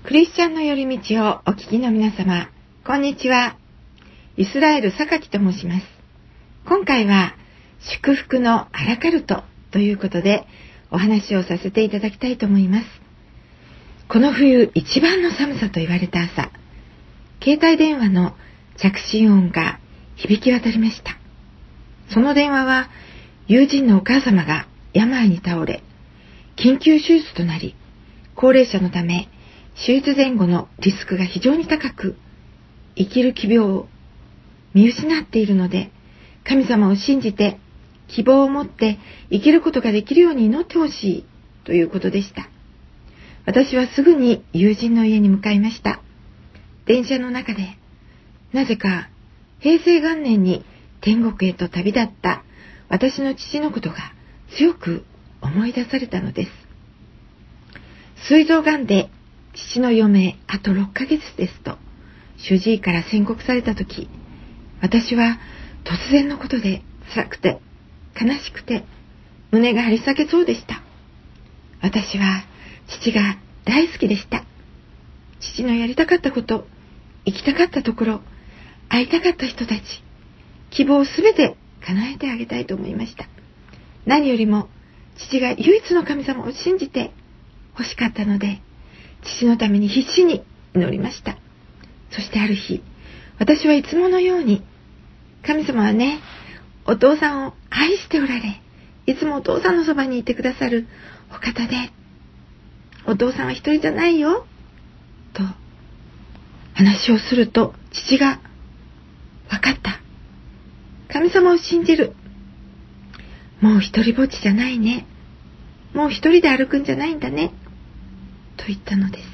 クリスチャンの寄り道をお聞きの皆様、こんにちは。イスラエル榊と申します。今回は祝福のアラカルトということでお話をさせていただきたいと思います。この冬一番の寒さと言われた朝、携帯電話の着信音が響き渡りました。その電話は友人のお母様が病に倒れ、緊急手術となり、高齢者のため手術前後のリスクが非常に高く、生きる希望を見失っているので、神様を信じて希望を持って生きることができるように祈ってほしいということでした。私はすぐに友人の家に向かいました。電車の中で、なぜか平成元年に天国へと旅立った私の父のことが強く思い出されたのです。膵臓がんで父の余命あと6ヶ月ですと主治医から宣告されたとき、私は突然のことで辛くて悲しくて胸が張り裂けそうでした。私は父が大好きでした。父のやりたかったこと、行きたかったところ、会いたかった人たち、希望をすべて叶えてあげたいと思いました。何よりも父が唯一の神様を信じて欲しかったので、父のために必死に祈りました。そしてある日、私はいつものように、神様はね、お父さんを愛しておられ、いつもお父さんのそばにいてくださるお方で、お父さんは一人じゃないよ、と話をすると、父が、わかった。神様を信じる。もう一人ぼっちじゃないね。もう一人で歩くんじゃないんだね。と言ったのです。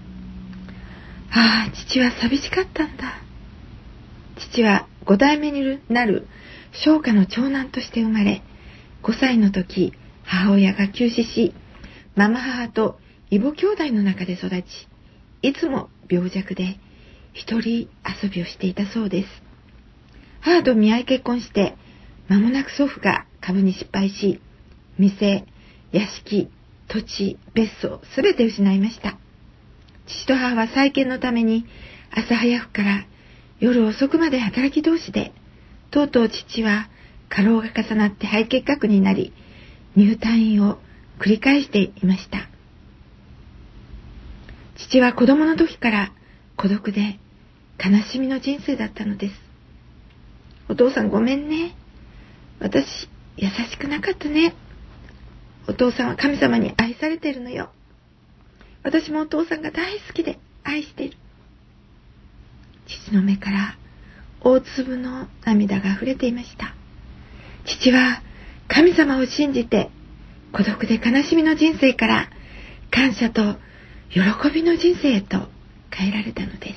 ああ、父は寂しかったんだ。父は5代目になる商家の長男として生まれ、5歳の時、母親が急死し、ママ母と異母兄弟の中で育ち、いつも病弱で一人遊びをしていたそうです。母と見合い結婚して、間もなく祖父が株に失敗し、店、屋敷、土地、別荘、すべて失いました。父と母は再建のために朝早くから夜遅くまで働き同士で、とうとう父は過労が重なって肺結核になり、入退院を繰り返していました。父は子供の時から孤独で悲しみの人生だったのです。お父さんごめんね。私優しくなかったね。お父さんは神様に愛されているのよ。私もお父さんが大好きで愛している。父の目から大粒の涙が溢れていました。父は神様を信じて孤独で悲しみの人生から感謝と喜びの人生へと変えられたのです。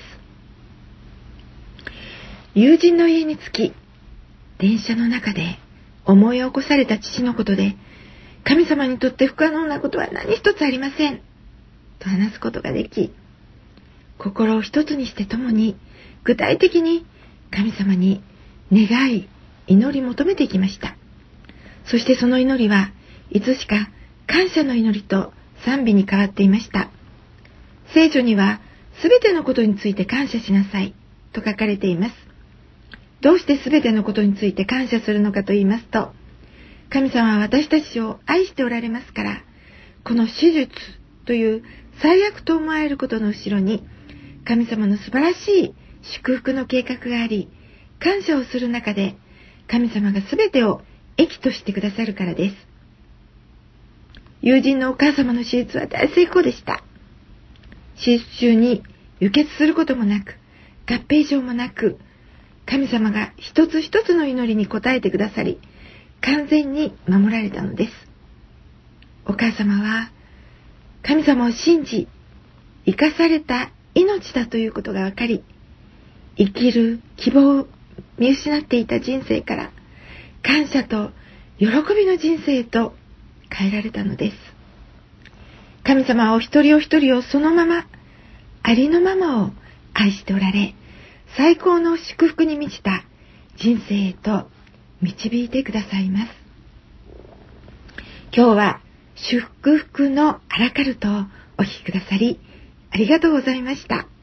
友人の家に着き、電車の中で思い起こされた父のことで、神様にとって不可能なことは何一つありませんと話すことができ、心を一つにして共に具体的に神様に願い、祈り求めていきました。そしてその祈りはいつしか感謝の祈りと賛美に変わっていました。聖書にはすべてのことについて感謝しなさいと書かれています。どうしてすべてのことについて感謝するのかと言いますと、神様は私たちを愛しておられますから、この手術という最悪と思われることの後ろに、神様の素晴らしい祝福の計画があり、感謝をする中で、神様がすべてを益としてくださるからです。友人のお母様の手術は大成功でした。手術中に輸血することもなく、合併症もなく、神様が一つ一つの祈りに応えてくださり、完全に守られたのです。お母様は神様を信じ、生かされた命だということが分かり、生きる希望を見失っていた人生から感謝と喜びの人生へと変えられたのです。神様はお一人お一人をそのまま、ありのままを愛しておられ、最高の祝福に満ちた人生へと導いてくださいます。今日は祝福のアラカルトをお聞きくださりありがとうございました。